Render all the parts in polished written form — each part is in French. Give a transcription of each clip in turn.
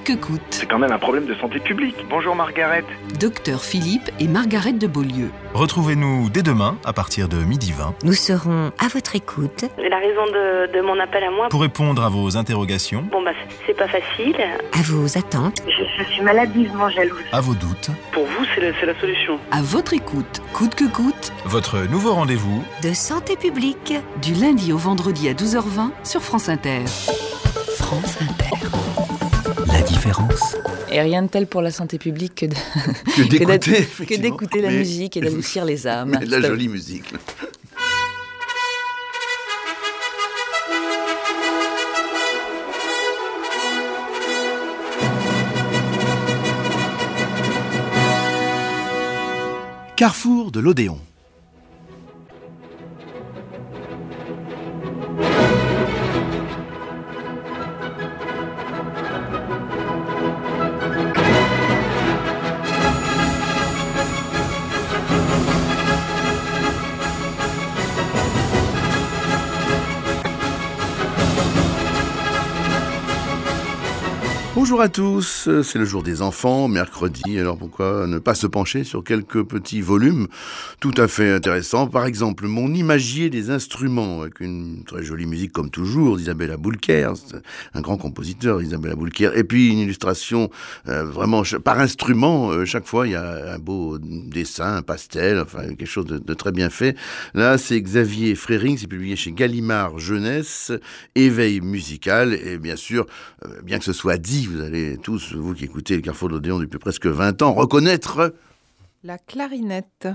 que coûte. C'est quand même un problème de santé publique. Bonjour Margaret. Docteur Philippe et Margaret de Beaulieu. Retrouvez-nous dès demain à partir de 12h20. Nous serons à votre écoute. La raison de mon appel à moi, Pour répondre à vos interrogations, c'est pas facile. À vos attentes. Je suis maladivement jalouse. à vos doutes, Pour vous, c'est la solution. À votre écoute, coûte que coûte, votre nouveau rendez-vous. De santé publique. du lundi au vendredi à 12h20 sur France Inter. France Inter. La différence. Et rien de tel pour la santé publique que d'écouter, d'écouter la musique et d'adoucir les âmes. Mais de la jolie musique. Carrefour de l'Odéon. Bonjour à tous, c'est le jour des enfants, mercredi, alors pourquoi ne pas se pencher sur quelques petits volumes tout à fait intéressants. Par exemple, Mon imagier des instruments, avec une très jolie musique comme toujours d'Isabelle Aboulker, c'est un grand compositeur Isabelle Aboulker, et puis une illustration vraiment par instrument, chaque fois il y a un beau dessin, un pastel, enfin quelque chose de très bien fait. Là c'est Xavier Frering, c'est publié chez Gallimard Jeunesse, Éveil musical, et bien sûr, bien que ce soit dit, vous allez tous, vous qui écoutez le Carrefour de l'Odéon depuis presque 20 ans, reconnaître La clarinette.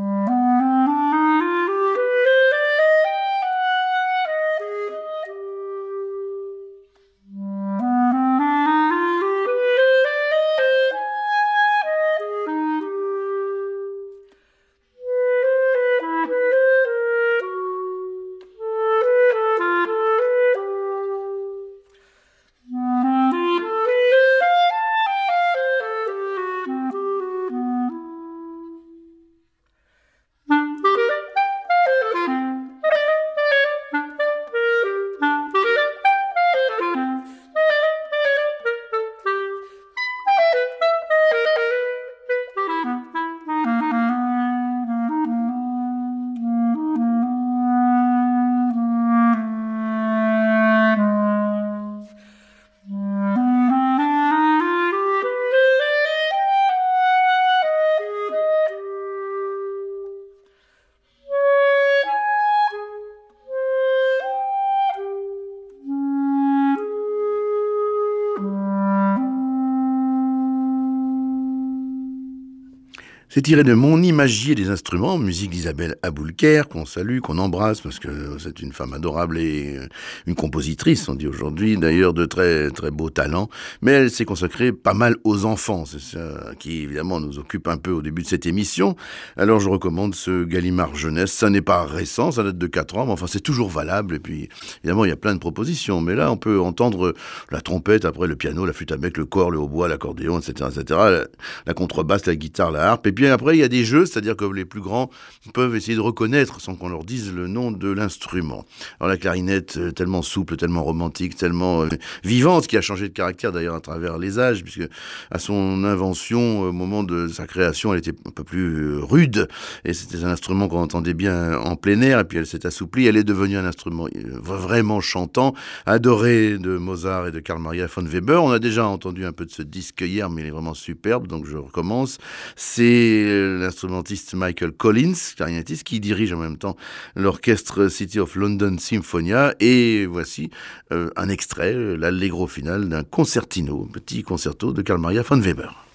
C'est tiré de Mon imagier des instruments, musique d'Isabelle Aboulker, qu'on salue, qu'on embrasse, parce que c'est une femme adorable et une compositrice, on dit aujourd'hui, d'ailleurs de très très beau talent. Mais elle s'est consacrée pas mal aux enfants, c'est ça qui évidemment nous occupe un peu au début de cette émission. Alors je recommande ce Gallimard Jeunesse, ça n'est pas récent, ça date de 4 ans, mais enfin c'est toujours valable. Et puis évidemment il y a plein de propositions, mais là on peut entendre la trompette, après le piano, la flûte à bec, le cor, le hautbois, l'accordéon, etc., etc., la contrebasse, la guitare, la harpe, et puis après, il y a des jeux, c'est-à-dire que les plus grands peuvent essayer de reconnaître sans qu'on leur dise le nom de l'instrument. Alors la clarinette, tellement souple, tellement romantique, tellement vivante, qui a changé de caractère d'ailleurs à travers les âges, puisque à son invention, au moment de sa création, elle était un peu plus rude, et c'était un instrument qu'on entendait bien en plein air, et puis elle s'est assouplie, elle est devenue un instrument vraiment chantant, adoré de Mozart et de Carl Maria von Weber. On a déjà entendu un peu de ce disque hier, mais il est vraiment superbe, donc je recommence. C'est l'instrumentiste Michael Collins, clarinettiste, qui dirige en même temps l'orchestre City of London Symphonia. Et voici un extrait, l'allegro final d'un concertino, petit concerto de Carl Maria von Weber.